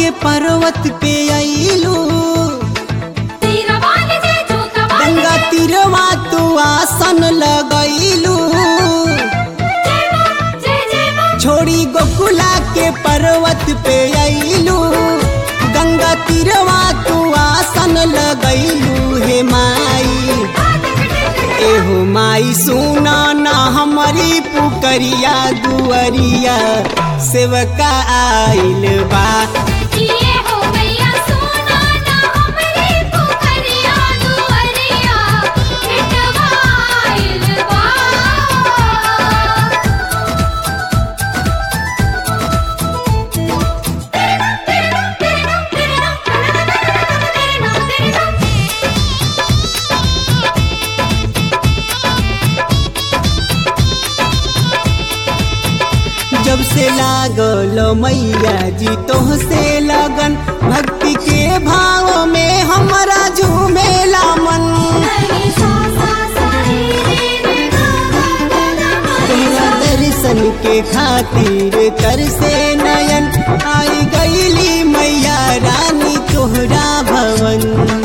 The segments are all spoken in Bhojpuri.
के पर्वत पे आइलू, गंगा तीरवा तू आसन लगैलू, छोड़ी गोकुला के पर्वत पे आइलू, गंगा तीरवा तू आसन लगैलू। हे माई एहो माई सुना ना हमारी पुकरिया दुअरिया सेवका आइल बा। जब से लागल मैया जी तोह से लगन, भक्ति के भाव में हमारा झूमेला मन। तोहरा दर्शन के खातिर तरसे नयन, आई गईली मैया रानी तोहरा भवन।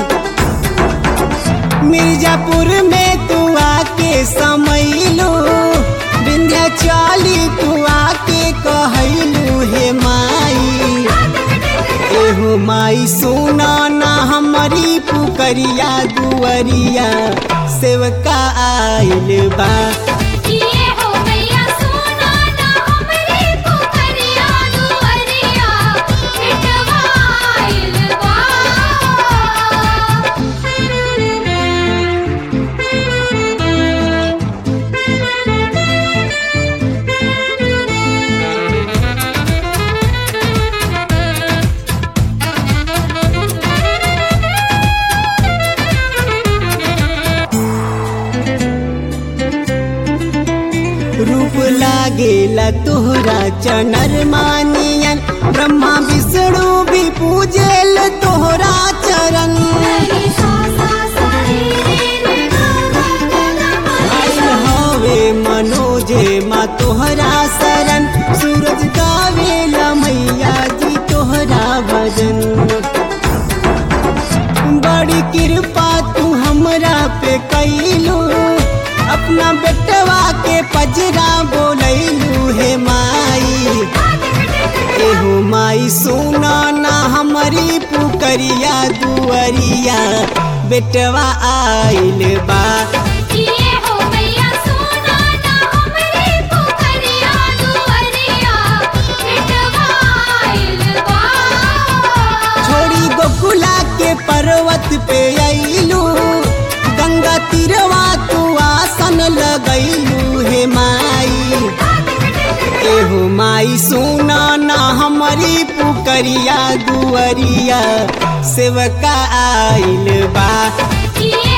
मिर्जापुर में तू आके समैलू, विंध्याचली तू आके कहलू। हे माई एहो माई सुना ना हमारी पुकरिया दुअरिया सेवका आइल बा। रूप लागेला तोहरा चनर मानियन, ब्रह्मा विष्णु भी पूजेल तोहरा चरण। आइल हवे मनोजे माँ तोहरा शरण, सूरज गावेला मैया जी तोहरा भजन। बड़ी कृपा तू हमरा पे कैलू, अपना बेटवा के पजरा बोलैलू। हे माई एहो माई सुना ना हमारी पुकरिया दुअरिया बेटवा आइल बा। छोड़ी गोकुला के पर्वत पे आइलू, गंगा तीरवा तू आसन लगैलू। हे माई एहो माई सुना ना हमारी पुकरिया दुअरिया सेवका आइल बा।